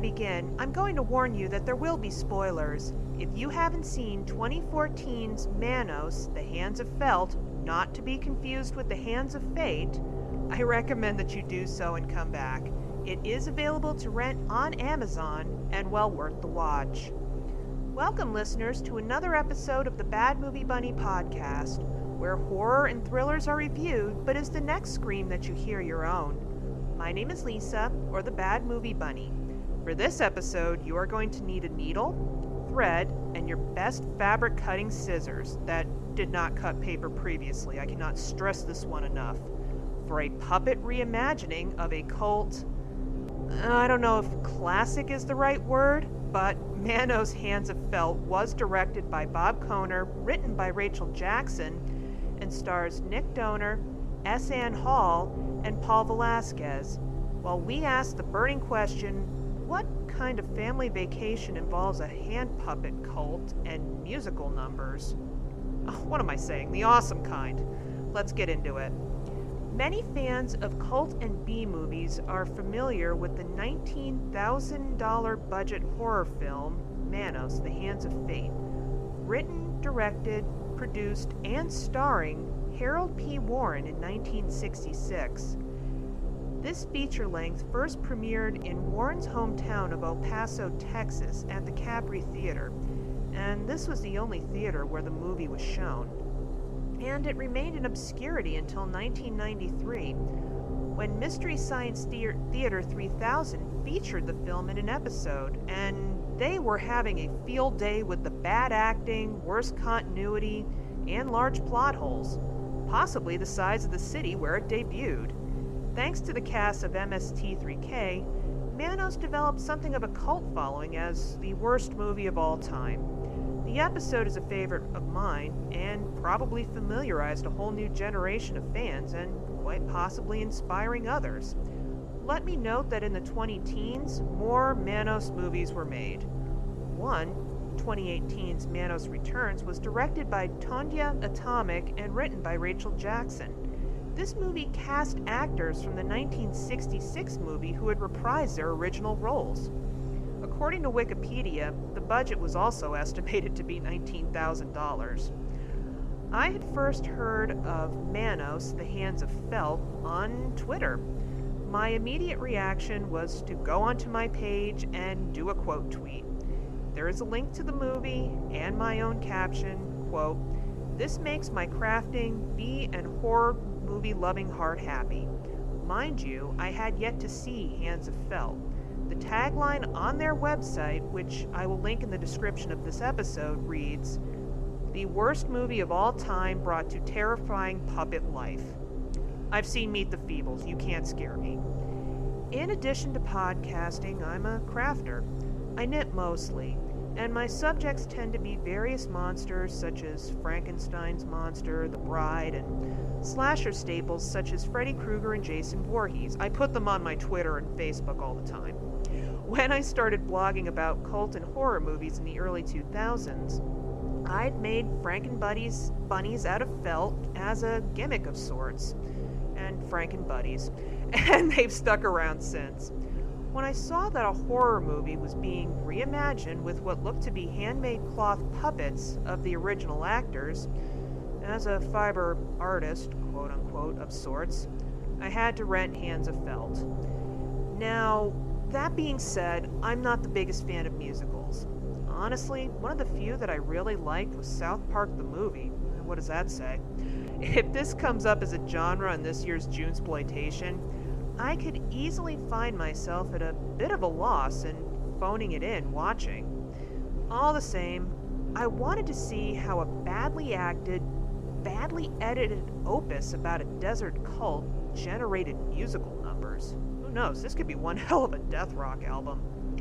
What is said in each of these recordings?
begin, I'm going to warn you that there will be spoilers. If you haven't seen 2014's Manos, The Hands of Felt, not to be confused with The Hands of Fate, I recommend that you do so and come back. It is available to rent on Amazon and well worth the watch. Welcome, listeners, to another episode of the Bad Movie Bunny podcast, where horror and thrillers are reviewed, but is the next scream that you hear your own. My name is Lisa, or the Bad Movie Bunny. For this episode, you are going to need a needle, thread, and your best fabric cutting scissors that did not cut paper previously. I cannot stress this one enough. For a puppet reimagining of a cult, I don't know if classic is the right word, but Manos Hands of Felt was directed by Bob Kohner, written by Rachel Jackson, and stars Nick Donner, S. Ann Hall, and Paul Velasquez. While we ask the burning question, what kind of family vacation involves a hand puppet cult and musical numbers? Oh, what am I saying? The awesome kind. Let's get into it. Many fans of cult and B movies are familiar with the $19,000 budget horror film Manos, The Hands of Fate, written, directed, produced, and starring Harold P. Warren in 1966. This feature-length first premiered in Warren's hometown of El Paso, Texas, at the Capri Theater, and this was the only theater where the movie was shown. And it remained in obscurity until 1993, when Mystery Science Theater 3000 featured the film in an episode, and they were having a field day with the bad acting, worse continuity, and large plot holes, possibly the size of the city where it debuted. Thanks to the cast of MST3K, Manos developed something of a cult following as the worst movie of all time. The episode is a favorite of mine, and probably familiarized a whole new generation of fans, and quite possibly inspiring others. Let me note that in the 20-teens, more Manos movies were made. One, 2018's Manos Returns, was directed by Tondia Atomic and written by Rachel Jackson. This movie cast actors from the 1966 movie who had reprised their original roles. According to Wikipedia, the budget was also estimated to be $19,000. I had first heard of Manos, The Hands of Felt, on Twitter. My immediate reaction was to go onto my page and do a quote tweet. There is a link to the movie and my own caption, quote, "This makes my crafting, B, and horror movie-loving heart happy." Mind you, I had yet to see Hands of Felt. The tagline on their website, which I will link in the description of this episode, reads, "The worst movie of all time brought to terrifying puppet life." I've seen Meet the Feebles. You can't scare me. In addition to podcasting, I'm a crafter. I knit mostly, and my subjects tend to be various monsters such as Frankenstein's monster, The Bride, and slasher staples such as Freddy Krueger and Jason Voorhees. I put them on my Twitter and Facebook all the time. When I started blogging about cult and horror movies in the early 2000s, I'd made Franken-Bunnies out of felt as a gimmick of sorts, and Franken-Buddies, and they've stuck around since. When I saw that a horror movie was being reimagined with what looked to be handmade cloth puppets of the original actors, as a fiber artist, quote-unquote, of sorts, I had to rent Hands of Felt. Now, that being said, I'm not the biggest fan of musicals. Honestly, one of the few that I really liked was South Park the movie. What does that say? If this comes up as a genre in this year's Junesploitation, I could easily find myself at a bit of a loss and phoning it in watching. All the same, I wanted to see how a badly acted, badly edited opus about a desert cult generated musical numbers. Who knows, this could be one hell of a death rock album.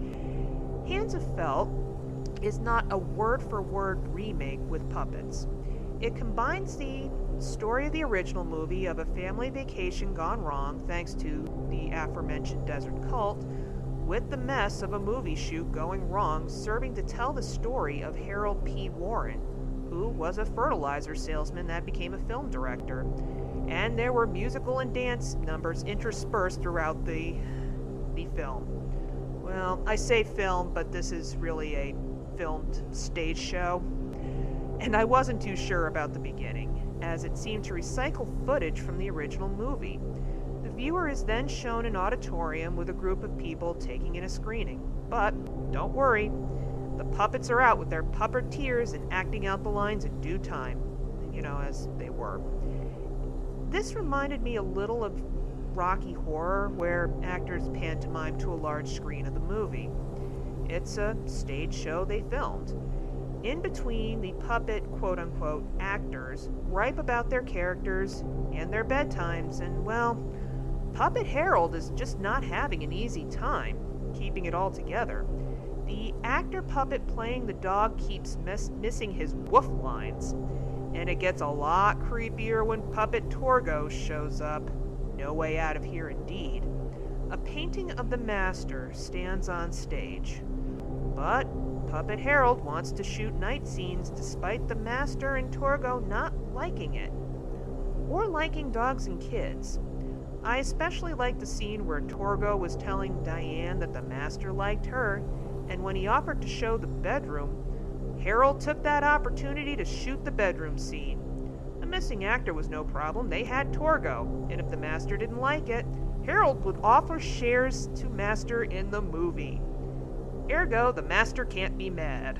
Hands of Felt is not a word-for-word remake with puppets. It combines the story of the original movie of a family vacation gone wrong thanks to the aforementioned desert cult with the mess of a movie shoot going wrong, serving to tell the story of Harold P. Warren, who was a fertilizer salesman that became a film director. And there were musical and dance numbers interspersed throughout the film. Well, I say film, but this is really a filmed stage show. And I wasn't too sure about the beginning, as it seemed to recycle footage from the original movie. The viewer is then shown an auditorium with a group of people taking in a screening. But don't worry, the puppets are out with their puppeteers and acting out the lines in due time, as they were. This reminded me a little of Rocky Horror, where actors pantomime to a large screen of the movie. It's a stage show they filmed. In between, the puppet quote-unquote actors gripe about their characters and their bedtimes, and well, Puppet Harold is just not having an easy time keeping it all together. The actor puppet playing the dog keeps missing his woof lines, and it gets a lot creepier when Puppet Torgo shows up. No way out of here indeed. A painting of the master stands on stage, but Puppet Harold wants to shoot night scenes despite the master and Torgo not liking it, or liking dogs and kids. I especially liked the scene where Torgo was telling Diane that the master liked her, and when he offered to show the bedroom, Harold took that opportunity to shoot the bedroom scene. A missing actor was no problem, they had Torgo, and if the master didn't like it, Harold would offer shares to master in the movie. Ergo, the master can't be mad.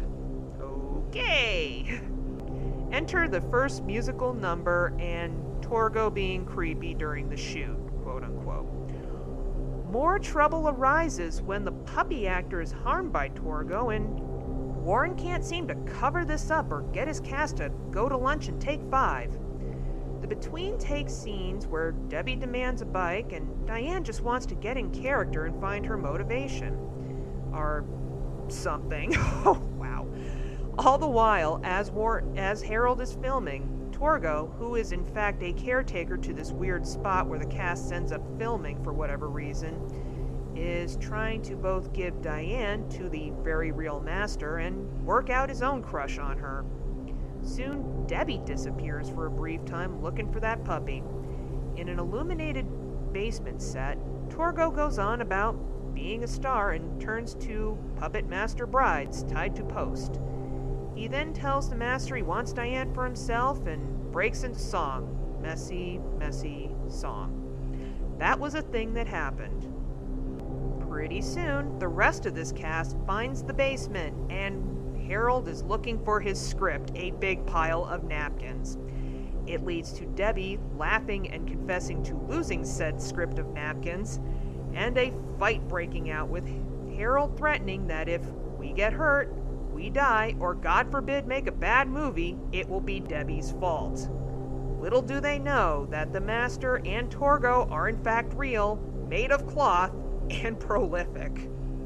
Okay. Enter the first musical number and Torgo being creepy during the shoot, quote unquote. More trouble arises when the puppy actor is harmed by Torgo, and Warren can't seem to cover this up or get his cast to go to lunch and take 5. The between-take scenes where Debbie demands a bike and Diane just wants to get in character and find her motivation are something. Oh, wow. All the while, as Harold is filming, Torgo, who is in fact a caretaker to this weird spot where the cast ends up filming for whatever reason, is trying to both give Diane to the very real master and work out his own crush on her. Soon, Debbie disappears for a brief time looking for that puppy. In an illuminated basement set, Torgo goes on about being a star and turns to puppet master brides tied to post. He then tells the master he wants Diane for himself and breaks into song. Messy, messy song. That was a thing that happened. Pretty soon, the rest of this cast finds the basement, and Harold is looking for his script, a big pile of napkins. It leads to Debbie laughing and confessing to losing said script of napkins, and a fight breaking out with Harold threatening that if we get hurt, we die, or God forbid make a bad movie, it will be Debbie's fault. Little do they know that the master and Torgo are in fact real, made of cloth, and prolific.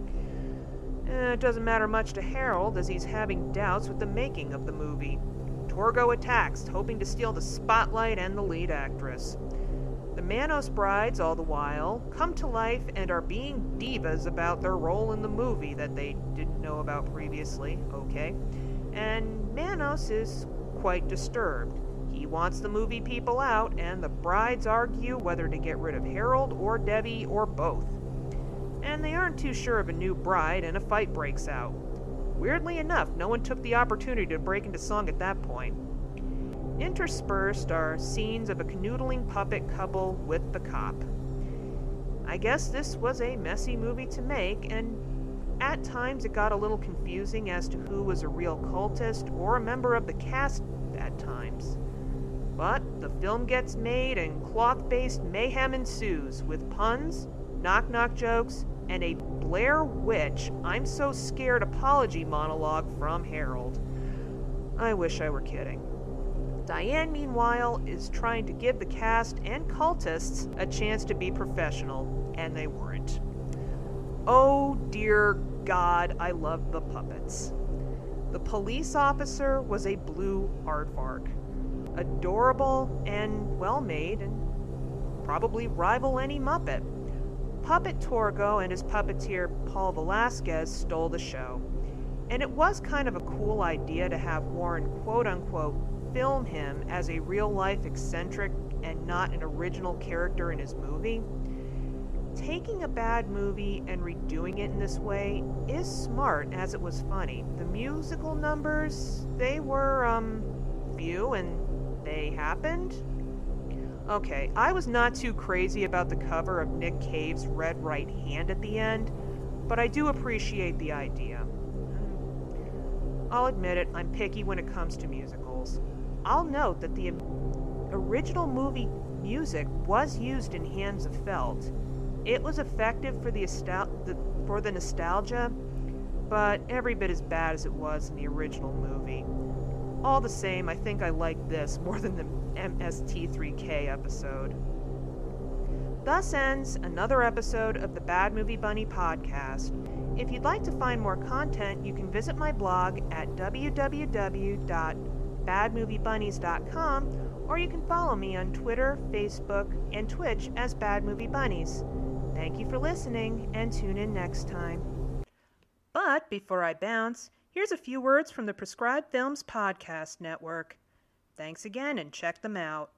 It doesn't matter much to Harold as he's having doubts with the making of the movie. Torgo attacks, hoping to steal the spotlight and the lead actress. The Manos brides, all the while, come to life and are being divas about their role in the movie that they didn't know about previously, okay? And Manos is quite disturbed. He wants the movie people out, and the brides argue whether to get rid of Harold or Debbie or both. And they aren't too sure of a new bride, and a fight breaks out. Weirdly enough, no one took the opportunity to break into song at that point. Interspersed are scenes of a canoodling puppet couple with the cop. I guess this was a messy movie to make, and at times it got a little confusing as to who was a real cultist or a member of the cast at times. But the film gets made and cloth-based mayhem ensues with puns, knock-knock jokes, and a Blair Witch I'm so scared apology monologue from Harold. I wish I were kidding. Diane, meanwhile, is trying to give the cast and cultists a chance to be professional, and they weren't. Oh dear God, I love the puppets. The police officer was a blue aardvark. Adorable and well-made, and probably rival any Muppet. Puppet Torgo and his puppeteer Paul Velasquez stole the show. And it was kind of a cool idea to have Warren quote-unquote film him as a real-life eccentric and not an original character in his movie. taking a bad movie and redoing it in this way is smart, as it was funny. The musical numbers, they were, few and they happened. Okay, I was not too crazy about the cover of Nick Cave's Red Right Hand at the end, but I do appreciate the idea. I'll admit it, I'm picky when it comes to musicals. I'll note that the original movie music was used in Hands of Felt. It was effective for the nostalgia, but every bit as bad as it was in the original movie. All the same, I think I like this more than the MST3K episode. Thus ends another episode of the Bad Movie Bunny podcast. If you'd like to find more content, you can visit my blog at www.badmoviebunnies.com, or you can follow me on Twitter, Facebook, and Twitch as Bad Movie Bunnies. Thank you for listening, and tune in next time. But before I bounce, here's a few words from the Prescribed Films Podcast Network. Thanks again, and check them out.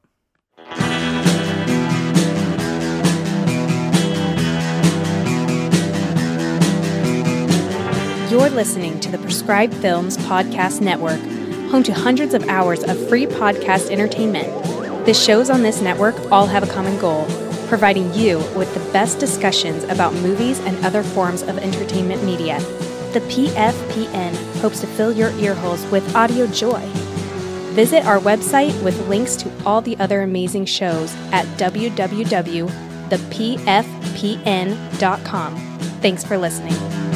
You're listening to the Prescribed Films Podcast Network, home to hundreds of hours of free podcast entertainment. The shows on this network all have a common goal: providing you with the best discussions about movies and other forms of entertainment media. The PFPN hopes to fill your earholes with audio joy. Visit our website with links to all the other amazing shows at www.thepfpn.com. Thanks for listening.